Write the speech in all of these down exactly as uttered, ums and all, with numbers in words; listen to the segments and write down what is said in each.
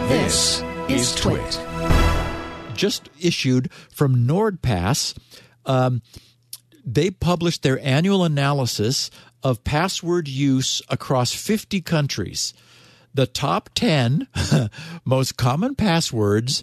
This is Twit. Just issued from NordPass. Um, they published their annual analysis of password use across fifty countries. The top ten most common passwords,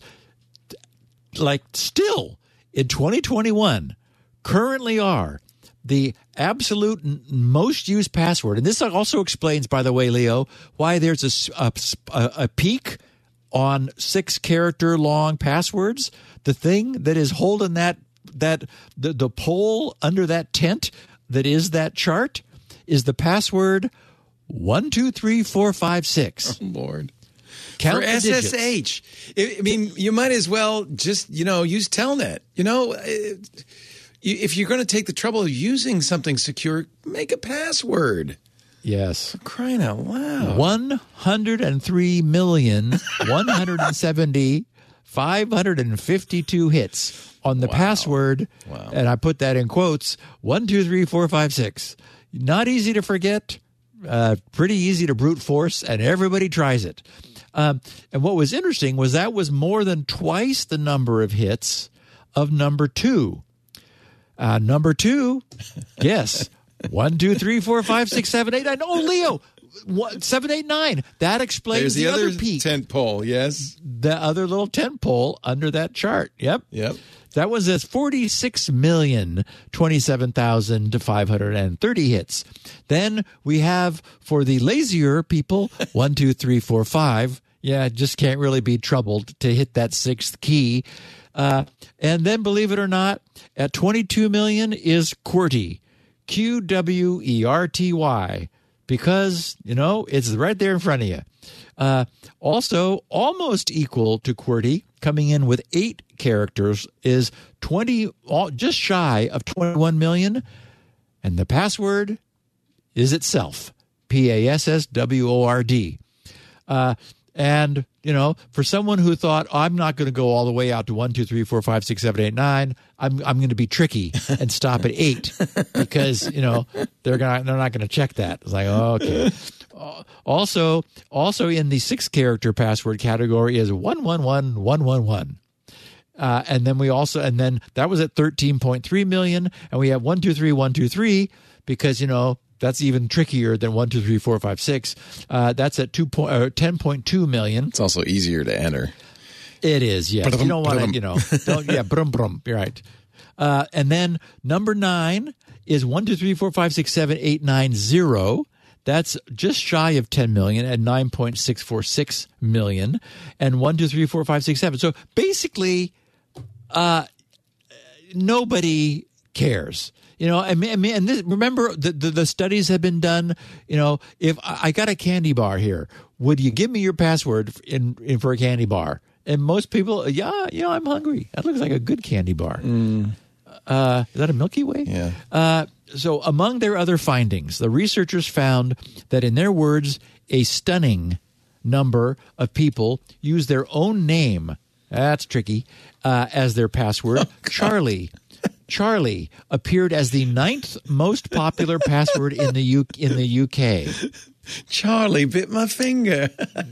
like still in twenty twenty-one, currently are the absolute n- most used password. And this also explains, by the way, Leo, why there's a, a, a peak on six-character long passwords. The thing that is holding that that the, the pole under that tent that is that chart is the password one two three four five six. Oh, Lord. Count For the S S H. digits. I mean, you might as well just, you know, use Telnet. You know, it, if you're going to take the trouble of using something secure, make a password. Yes. Crying out loud. one hundred three million, one hundred seventy, five hundred fifty-two hits on the Wow. password. Wow. And I put that in quotes, one two three four five six. Not easy to forget, uh, pretty easy to brute force, and everybody tries it. Um, and what was interesting was that was more than twice the number of hits of number two. Uh, number two, yes. One, two, three, four, five, six, seven, eight, nine. Oh, Leo, one, seven, eight, nine. That explains There's the, the other other peak. tent pole, yes. The other little tent pole under that chart. Yep. Yep. That was at forty-six million, twenty-seven thousand five hundred thirty hits. Then we have, for the lazier people, one, two, three, four, five. Yeah, just can't really be troubled to hit that sixth key. Uh, and then, believe it or not, at twenty-two million is QWERTY. Q W E R T Y, because, you know, it's right there in front of you. Uh, also, almost equal to QWERTY, coming in with eight characters, is twenty, all, just shy of twenty-one million, and the password is itself, P A S S W O R D. Uh, and, you know, for someone who thought, oh, I'm not going to go all the way out to one, two, three, four, five, six, seven, eight, nine, I'm I'm going to be tricky and stop at eight because, you know, they're gonna they're not going to check that. It's like, oh, okay. Uh, also, also in the six character password category is one one one one one one. Uh, and then we also, and then that was at thirteen point three million, and we have one two three one two three because, you know, that's even trickier than one, two, three, four, five, six. Uh, that's at two point, uh, ten point two million. It's also easier to enter. It is, yes. You don't want to, you know, don't, yeah, brum, brum. You're right. Uh, and then number nine is one, two, three, four, five, six, seven, eight, nine, zero. That's just shy of ten million at nine point six four six million. And one, two, three, four, five, six, seven. So basically, uh, nobody cares. You know, I mean, and this, remember the, the the studies have been done. You know, if I got a candy bar here, would you give me your password in, in for a candy bar? And most people, yeah, you know, I'm hungry. That looks like a good candy bar. Mm. Uh, is that a Milky Way? Yeah. Uh, so among their other findings, the researchers found that, in their words, a stunning number of people use their own name. That's tricky. Uh, as their password, oh, Charlie. Charlie appeared as the ninth most popular password in the U- in the U K. Charlie bit my finger.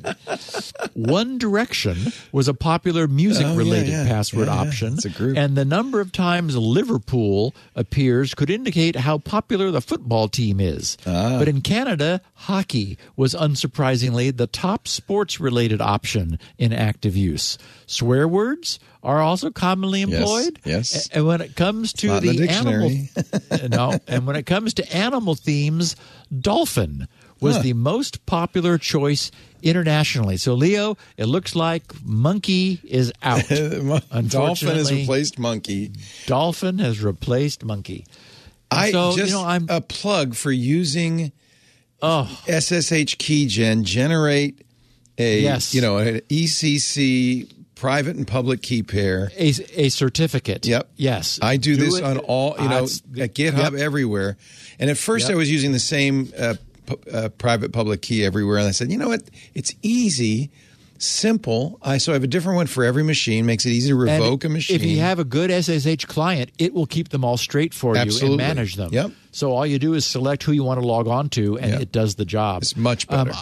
One Direction was a popular music-related oh, yeah, yeah. password yeah, yeah. option, It's a group. And the number of times Liverpool appears could indicate how popular the football team is. Ah. But in Canada, hockey was unsurprisingly the top sports-related option in active use. Swear words are also commonly employed. Yes. yes. And when it comes to Not in the, the animal, dictionary. no, and when it comes to animal themes, dolphin was Huh. the most popular choice internationally. So, Leo, it looks like monkey is out. Dolphin has replaced monkey. Dolphin has replaced monkey. And I so, just you know, I'm a plug for using oh S S H Keygen. Generate a Yes. you know an E C C private and public key pair. a, a certificate. Yep. Yes. I do, this it. on all you Uh, know it's- at GitHub yep. everywhere. And at first Yep. I was using the same uh, p- uh, private public key everywhere, and I said, you know what? It's easy. Simple. I so I have a different one for every machine. Makes it easy to revoke And a machine. If you have a good S S H client, it will keep them all straight for Absolutely. you and manage them. Yep. So all you do is select who you want to log on to, and Yep. it does the job. It's much better. Um,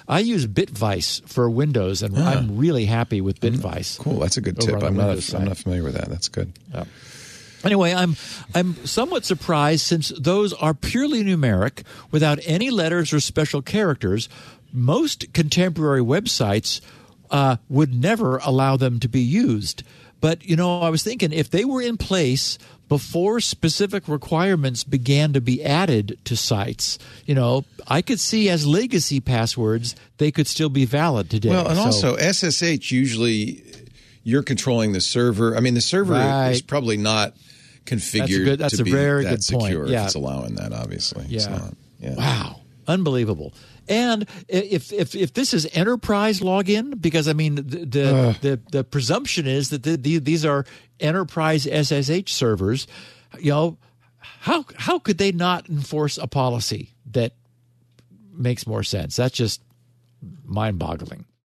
I use BitVice for Windows, and Ah. I'm really happy with BitVice. Cool. That's a good Over tip. on the I'm not. Windows I'm side. not familiar with that. That's good. Yeah. Anyway, I'm I'm somewhat surprised since those are purely numeric without any letters or special characters. Most contemporary websites uh, would never allow them to be used. But, you know, I was thinking if they were in place before specific requirements began to be added to sites, you know, I could see as legacy passwords, they could still be valid today. Well, and So- also S S H usually you're controlling the server. I mean, the server Right. is probably not configured That's a good- that's to a be very that good point. secure Yeah. if it's allowing that, obviously. It's Yeah. not. Yeah. Wow. Unbelievable. And if if if this is enterprise login, because I mean the the the, the presumption is that the, the, these are enterprise S S H servers, you know, how how could they not enforce a policy that makes more sense? That's just mind-boggling.